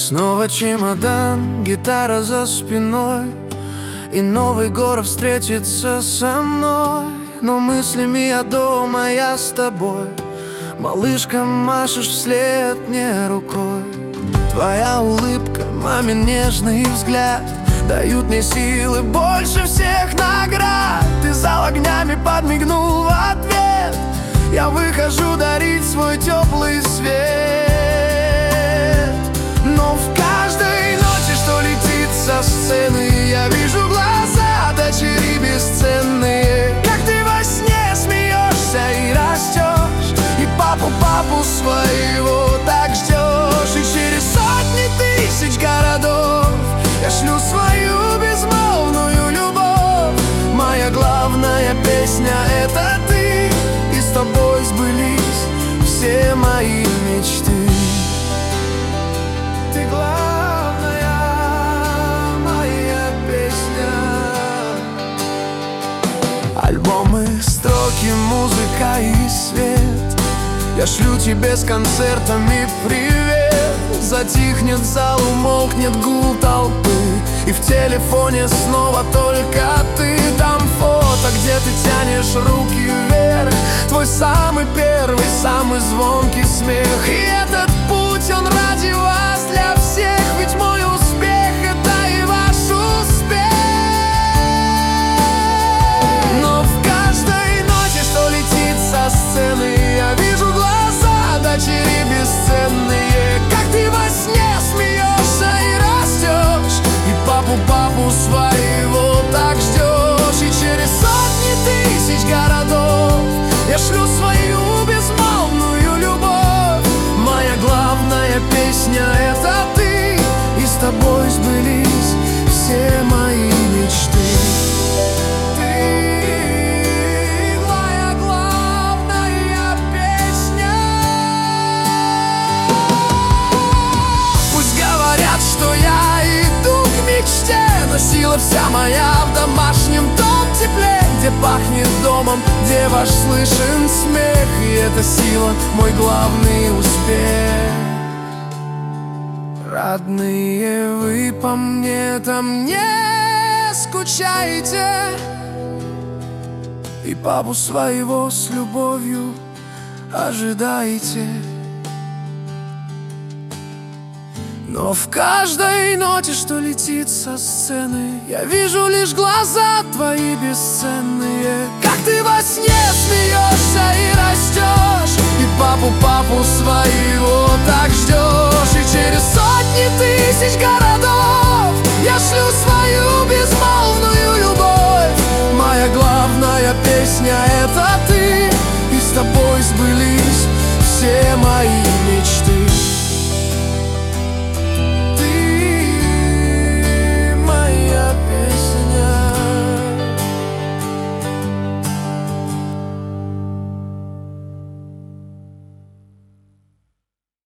Снова чемодан, гитара за спиной, и новый город встретится со мной. Но мыслями я дома, я с тобой. Малышка, машешь вслед мне рукой. Твоя улыбка, мамин нежный взгляд дают мне силы больше всех наград. Ты зал огнями подмигнул в ответ. Я выхожу дарить свой теплый свет. Но в каждой ночи, что летит со сцены, я вижу глаза дочери бесценные. Как ты во сне смеешься и растешь, и папу своего так ждешь. И через сотни тысяч городов я шлю свою безмолвную любовь. Моя главная песня — это ты, и с тобой сбылись все мои мечты. Ты главная моя песня. Альбомы, строки, музыка и свет я шлю тебе с концертами привет. Затихнет зал, умолкнет гул толпы, и в телефоне снова только ты. Там фото, где ты тянешь руки вверх, твой самый первый, самый звонкий смех. И этот путь, он ради вас, для всех. Ведь мой успех — это и ваш успех. Но в каждой ночи, что летит со сцены, я вижу глаза дочери бесценные. Как ты во сне смеешься и растешь, и папу своего так ждешь. И через сотни тысяч городов я шлю свою безмолвную любовь. Моя главная песня — это ты, и с тобой сбылись все мои мечты. Ты моя главная песня. Пусть говорят, что я иду к мечте, но сила вся моя в домашнем том тепле, где пахнет домом, где ваш слышен смех. И эта сила — мой главный успех. Родные, вы по мне там не скучайте, и папу своего с любовью ожидайте. Но в каждой ноте, что летит со сцены, я вижу лишь глаза твои бесценные. Как ты во сне смеешься и растешь, и папу своего так ждешь. И через сотни тысяч городов я шлю свою безмолвную любовь. Моя главная песня